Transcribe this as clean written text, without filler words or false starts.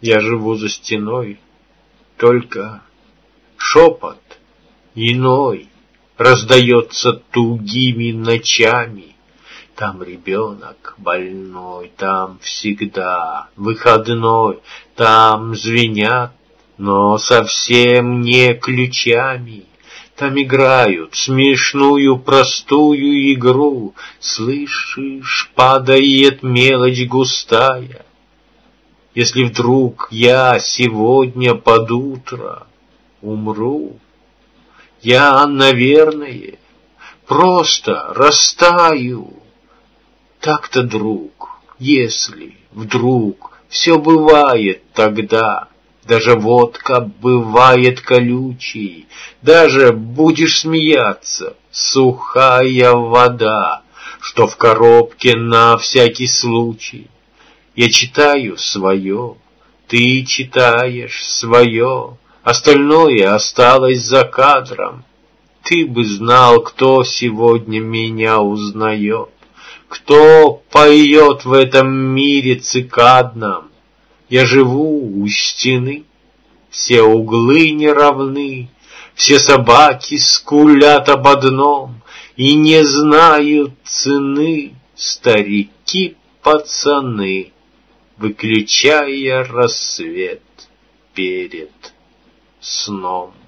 Я живу за стеной, только шепот иной раздается тугими ночами. Там ребенок больной, там всегда выходной, там звенят, но совсем не ключами. Там играют смешную простую игру, слышишь, падает мелочь густая. Если вдруг я сегодня под утро умру, я, наверное, просто растаю. Так-то, друг, если вдруг все бывает тогда, даже водка бывает колючей, даже будешь смеяться, сухая вода, что в коробке на всякий случай. Я читаю свое, ты читаешь свое, остальное осталось за кадром. Ты бы знал, кто сегодня меня узнает, кто поет в этом мире цикадном. Я живу у стены, все углы неравны, все собаки скулят об одном и не знают цены старики-пацаны, выключая рассвет перед сном.